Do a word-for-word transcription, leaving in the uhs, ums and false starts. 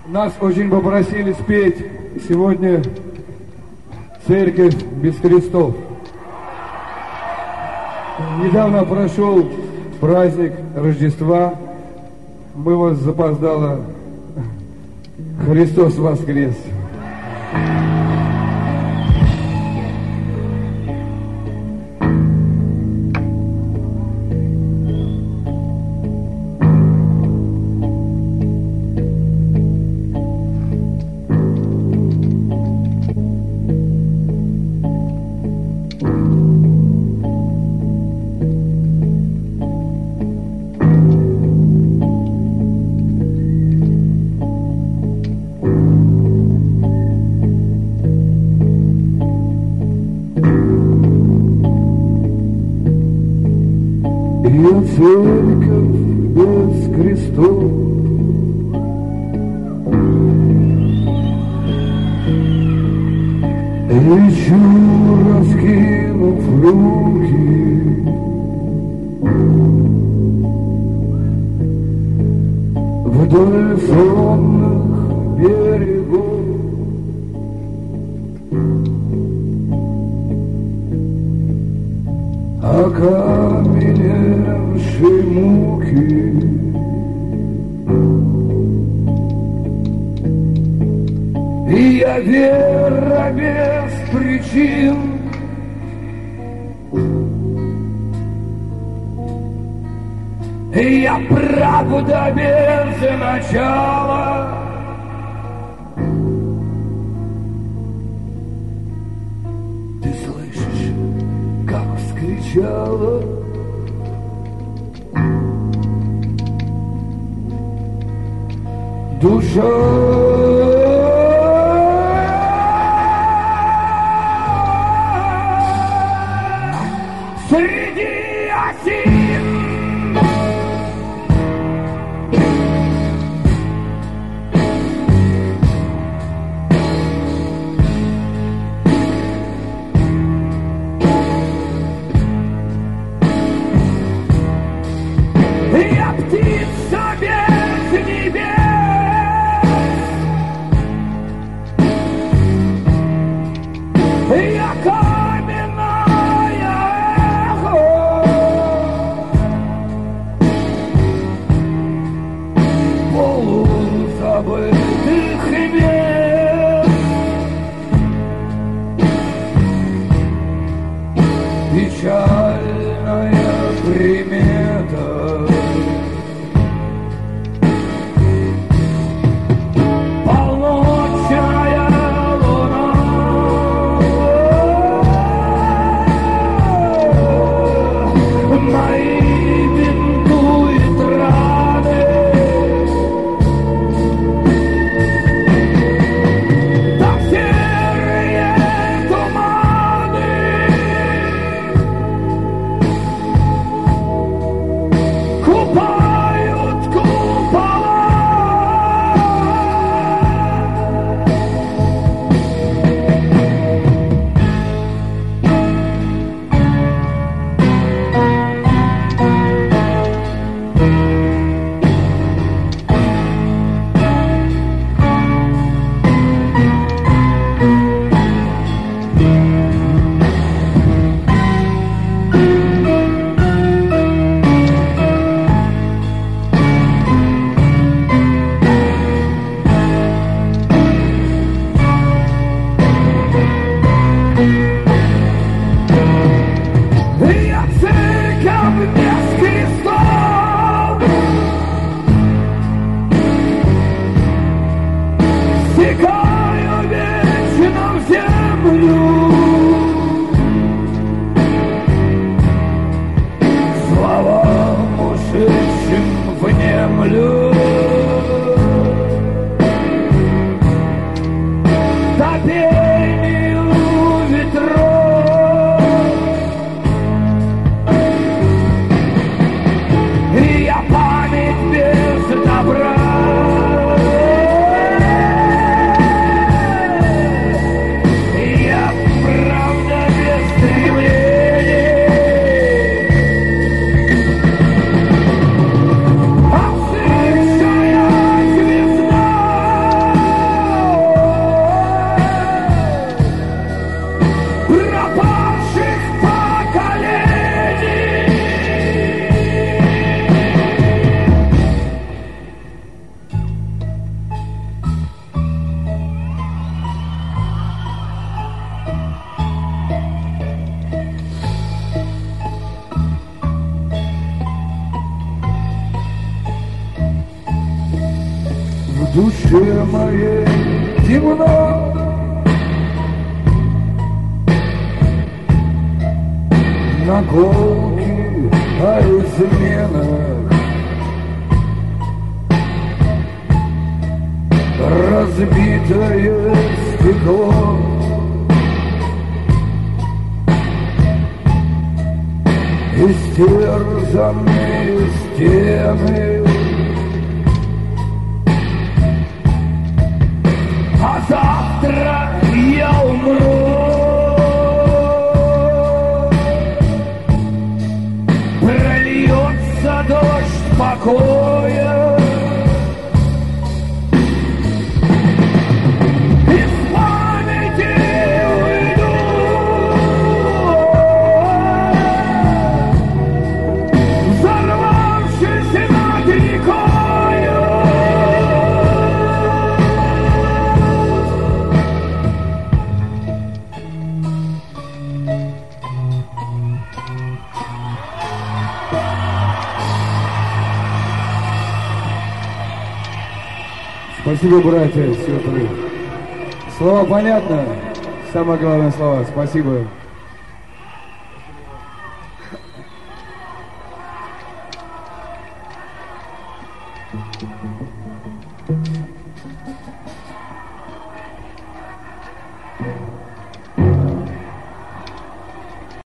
Нас очень попросили спеть сегодня «Церковь без крестов». Недавно прошел праздник Рождества. Мы вас запоздало. Христос воскрес! Церковь без крестов, лечу, раскинув руки, вдоль сонных берегов. А каменевшие муки и я вера без причин, и я правда без начала. Ты слышишь, как вскричала душа? Среди осин я птица без небес, я каменное эхо, полузабытых мест, печальная примета. Память без добра. душе моей темно. Наколки о изменах, разбитое стекло. Истерзанные стены, а завтра я умру. Прольется дождь покоя, из памяти уйду, взорвавшись над рекою. Спасибо, братья, сестры. Слова понятно? Самое главное слова. Спасибо. Thank you.